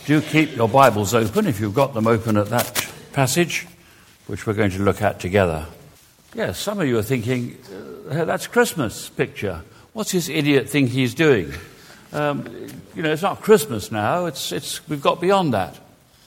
Do keep your Bibles open if you've got them open at that passage, which we're going to look at together. Yes, some of you are thinking, that's Christmas picture. What's this idiot think he's doing? It's not Christmas now. We've got beyond that.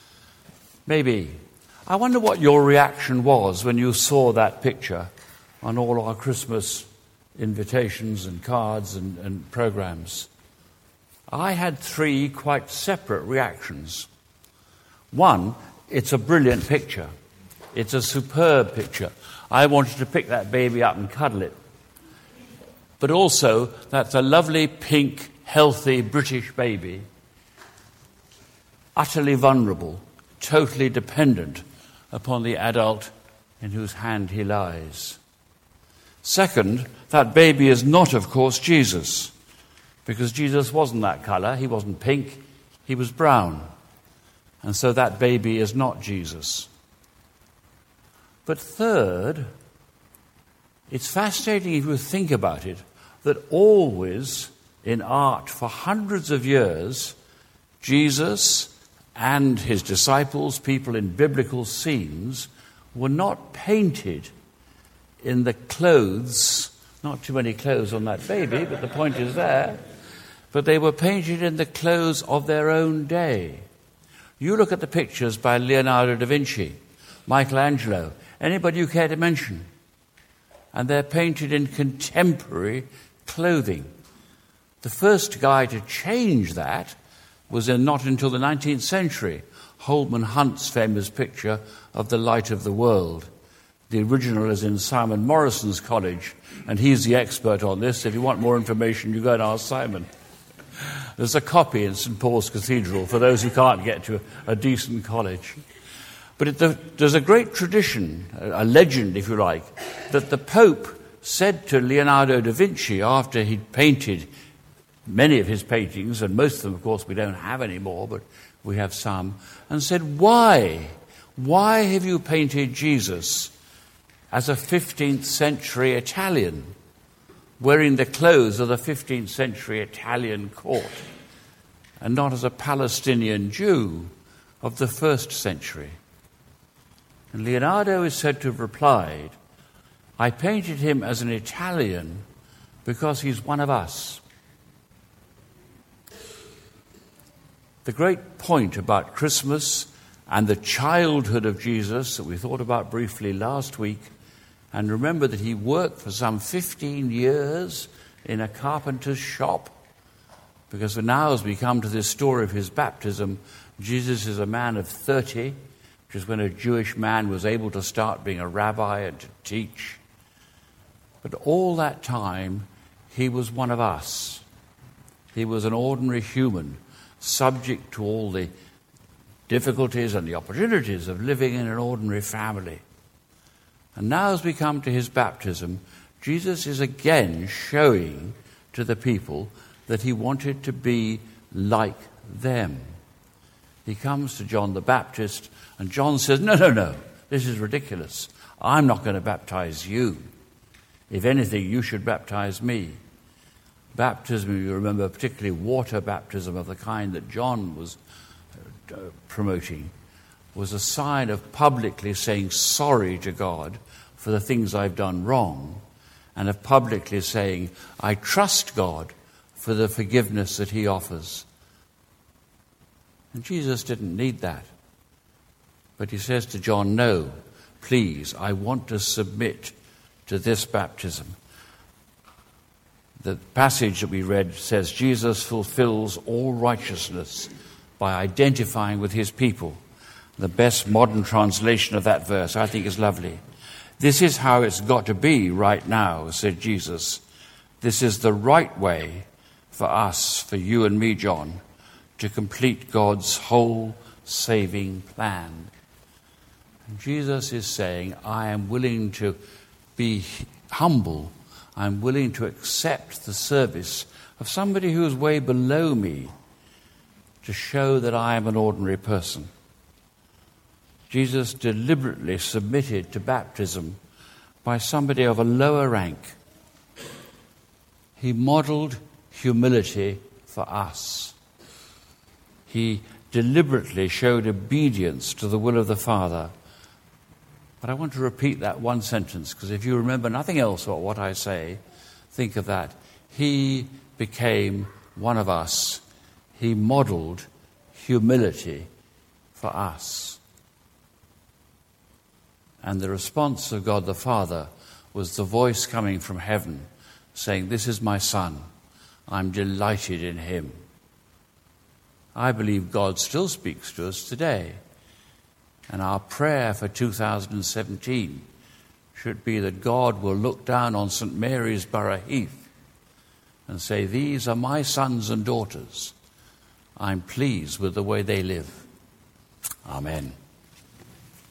Maybe. I wonder what your reaction was when you saw that picture on all our Christmas invitations and cards and programs. I had three quite separate reactions. One, it's a brilliant picture. It's a superb picture. I wanted to pick that baby up and cuddle it. But also, that's a lovely, pink, healthy British baby, utterly vulnerable, totally dependent upon the adult in whose hand he lies. Second, that baby is not, of course, Jesus, because Jesus wasn't that colour. He wasn't pink, he was brown. And so that baby is not Jesus. But third, it's fascinating if you think about it, that always in art for hundreds of years, Jesus and his disciples, people in biblical scenes, were not painted in the clothes, not too many clothes on that baby, but the point is there, but they were painted in the clothes of their own day. You look at the pictures by Leonardo da Vinci, Michelangelo, anybody you care to mention, and they're painted in contemporary clothing. The first guy to change that was not until the 19th century, Holman Hunt's famous picture of the light of the world. The original is in Simon Morrison's college, and he's the expert on this. If you want more information, you go and ask Simon. There's a copy in St. Paul's Cathedral for those who can't get to a decent college. But there's a great tradition, a legend, if you like, that the Pope said to Leonardo da Vinci after he'd painted many of his paintings, and most of them, of course, we don't have anymore, but we have some, and said, why? Why have you painted Jesus as a 15th century Italian, wearing the clothes of the 15th century Italian court, and not as a Palestinian Jew of the 1st century? And Leonardo is said to have replied, I painted him as an Italian because he's one of us. The great point about Christmas and the childhood of Jesus that we thought about briefly last week, and remember that he worked for some 15 years in a carpenter's shop, because now as we come to this story of his baptism, Jesus is a man of 30, which is when a Jewish man was able to start being a rabbi and to teach. But all that time, he was one of us. He was an ordinary human, subject to all the difficulties and the opportunities of living in an ordinary family. And now as we come to his baptism, Jesus is again showing to the people that he wanted to be like them. He comes to John the Baptist, and John says, no, this is ridiculous. I'm not going to baptize you. If anything, you should baptize me. Baptism, you remember, particularly water baptism of the kind that John was promoting, was a sign of publicly saying sorry to God for the things I've done wrong, and of publicly saying, I trust God for the forgiveness that he offers. And Jesus didn't need that. But he says to John, no, please, I want to submit to this baptism. The passage that we read says Jesus fulfills all righteousness by identifying with his people. The best modern translation of that verse, I think, is lovely. This is how it's got to be right now, said Jesus. This is the right way for us, for you and me, John, to complete God's whole saving plan. And Jesus is saying, I am willing to be humble. I'm willing to accept the service of somebody who is way below me to show that I am an ordinary person. Jesus deliberately submitted to baptism by somebody of a lower rank. He modeled humility for us. He deliberately showed obedience to the will of the Father. But I want to repeat that one sentence, because if you remember nothing else about what I say, think of that. He became one of us. He modeled humility for us. And the response of God the Father was the voice coming from heaven saying, "This is my Son. I'm delighted in him." I believe God still speaks to us today. And our prayer for 2017 should be that God will look down on St. Mary's Borough Heath and say, "These are my sons and daughters. I'm pleased with the way they live." Amen.